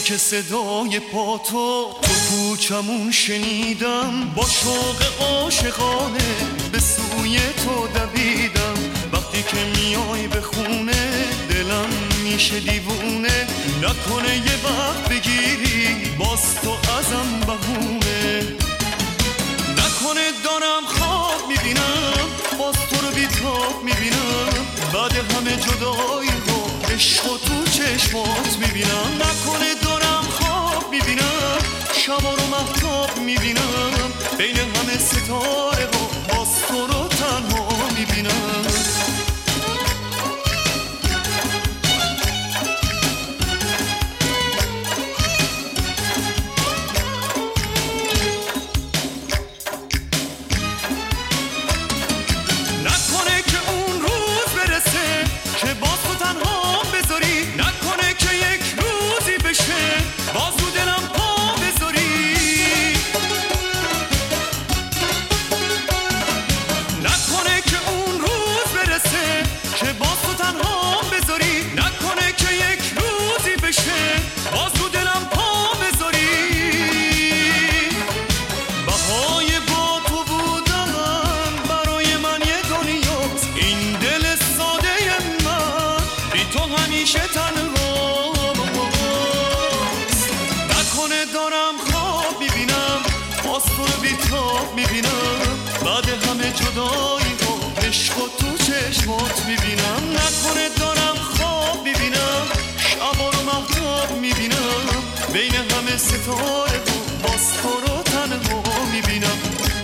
که صدای پا تو کوچمون شنیدم، با شوق عاشقانه به سوی تو دویدم. وقتی که میای به خونه دلم میشه دیوونه، نکنه یه وقت بگیری باز تو ازم بهونه، نکنه دارم خواب میبینم باز تو رو بیتاب میبینم، بعد همه جدایی و عشق و تو چشمات میبینم، نکنه دارم خواب میبینم شبا رو مهتاب میبینم، بین همه ستاره و باز تو رو تنها میبینم. نکنه که اون روز برسه که باز تو تنها بذاری، نکنه که یک روزی بشه باز رو دلم پا بذاری، نکنه که اون روز برسه که باز تو تنها بذاری، نکنه که یک روزی بشه باز رو دلم پا بذاری. بهای با تو بودن برای من یه دنیاست، این دل ساده من بی تو همیشه تنهاست، نکنه دارم خواب میبینم باز تو رو بیتاب میبینم، بعد همه جدایی و عشق و تو چشمات میبینم، نکنه دارم خواب میبینم شبا رو مهتاب میبینم، بین همه ستاره و باز تو رو تنها میبینم.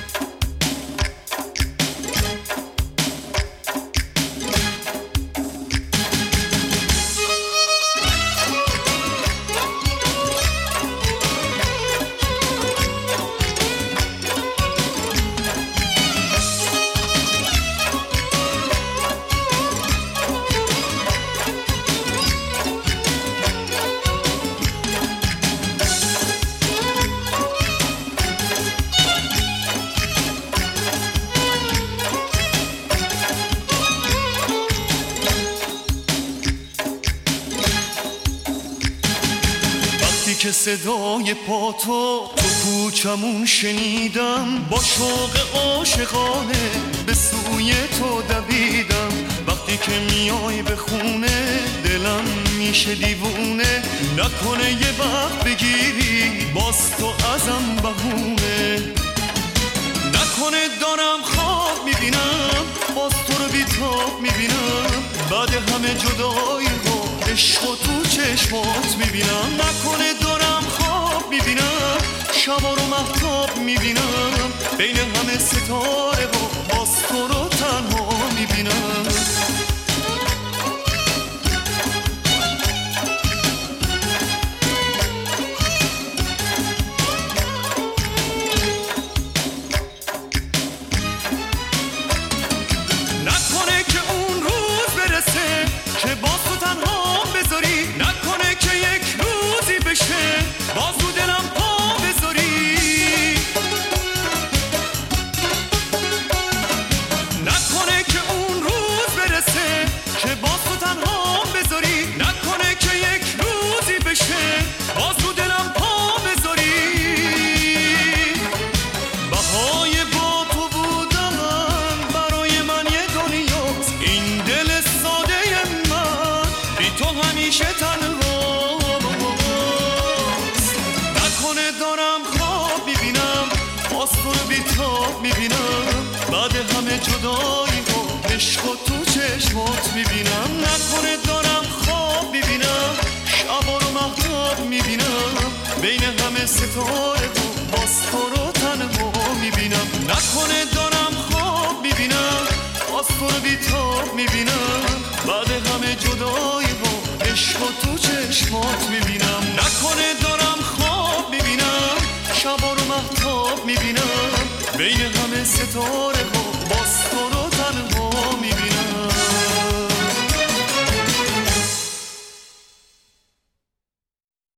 که صدای پا تو کوچمون شنیدم، با شوق عاشقانه به سوی تو دویدم. وقتی که میای به خونه دلم میشه دیوونه، نکنه یه وقت بگیری باز تو ازم بهونه، نکنه دارم خواب میبینم باز تو رو بیتاب میبینم، بعد همه جدایی و عشق و تو چشمات میبینم، نکنه دارم خواب میبینم شبا رو مهتاب میبینم، بین همه ستاره و باز تو رو تنها میبینم. نکنه که اون روز برسه که باز تو تنها بذاری، نکنه که یک روزی بشه باز رو دلم پا بذاری، نکنه که اون روز برسه که باز تو تنها بذاری، نکنه که یک روزی بشه باز رو دلم پا بذاری. بهای با تو بودن برای من یه دنیاست، این دل ساده من بی تو همیشه تنهاست، نکنه دارم خواب میبینم باز تو رو بیتاب میبینم، بعد همه جدایی و عشق و تو چشمات میبینم، نکنه دارم خواب میبینم شبا رو مهتاب میبینم، بین همه ستاره و باز تو رو تنها میبینم، نکنه دارم خواب میبینم باز تو رو بیتاب میبینم، بعد همه جدایی و عشق و تو چشمات میبینم، نکنه دارم خواب میبینم شبا رو مهتاب میبینم، بین همه ستاره و باز تو رو